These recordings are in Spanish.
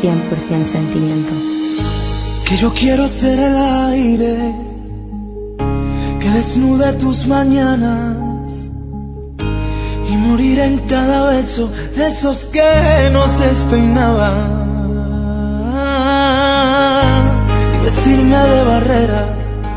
100% sentimiento. Que yo quiero ser el aire que desnude tus mañanas y morir en cada beso de esos que nos despeinaban, y vestirme de barrera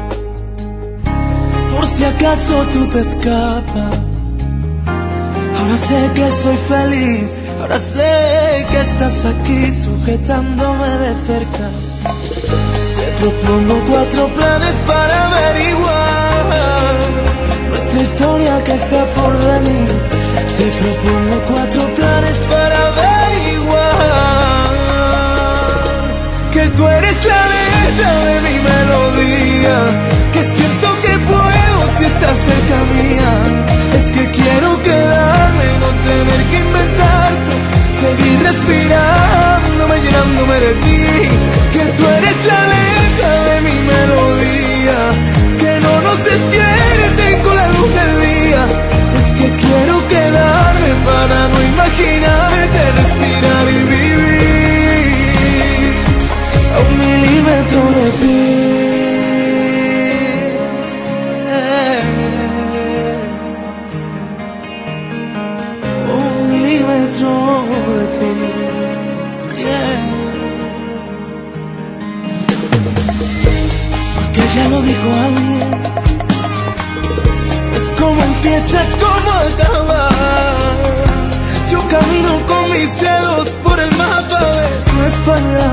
por si acaso tú te escapas. Ahora sé que soy feliz, ahora sé que estás aquí sujetándome de cerca. Te propongo 4 planes para averiguar nuestra historia que está por venir. Te propongo 4 planes para averiguar que tú eres la letra de mi melodía, que siento que puedo si estás cerca mía. Es que quiero quedarme y no tener que inventarte, seguir respirándome, llenándome de ti. Que tú eres la letra de mi melodía, que no nos despierten con la luz del día. Es que quiero quedarme para no imaginarte, respirar y vivir a 1 milímetro de ti. De ti, yeah. Porque ya lo dijo alguien, es como empieza, es como acabar. Yo camino con mis dedos por el mapa de tu espalda.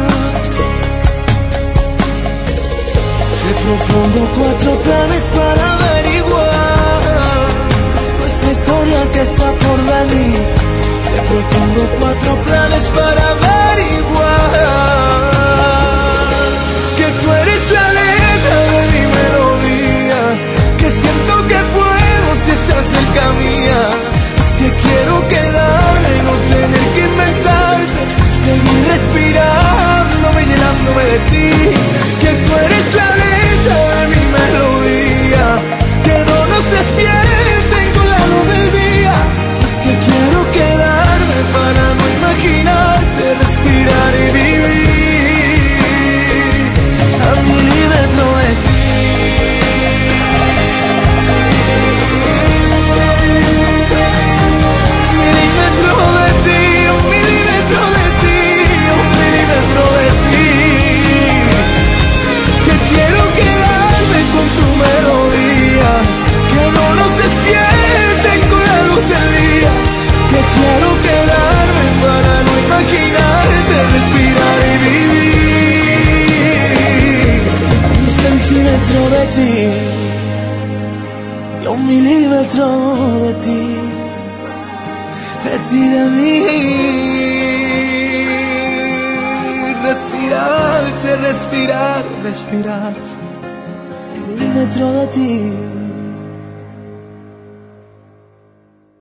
Te propongo 4 planes para averiguar nuestra historia que está por venir. Te propongo 4 planes para averiguar que tú eres la letra de mi melodía, que siento que puedo si estás cerca mía. Es que quiero quedarme y no tener que inventarte, seguir respirándome, llenándome de ti. Que tú eres la letra de mi melodía, que no nos despierten con la luz del día. Es que quiero quedarme para no imaginarte, respirar y vivir a 1 milímetro de ti. Milímetro de ti, 1 milímetro de ti, 1 milímetro de ti. Que quiero quedarme con tu melodía, que no nos despierten con la luz del día. Que quiero quedarme para no imaginarte, respirar y vivir 1 centímetro de ti y 1 milímetro de ti, de mí. Respirarte, respirarte 1 milímetro de ti.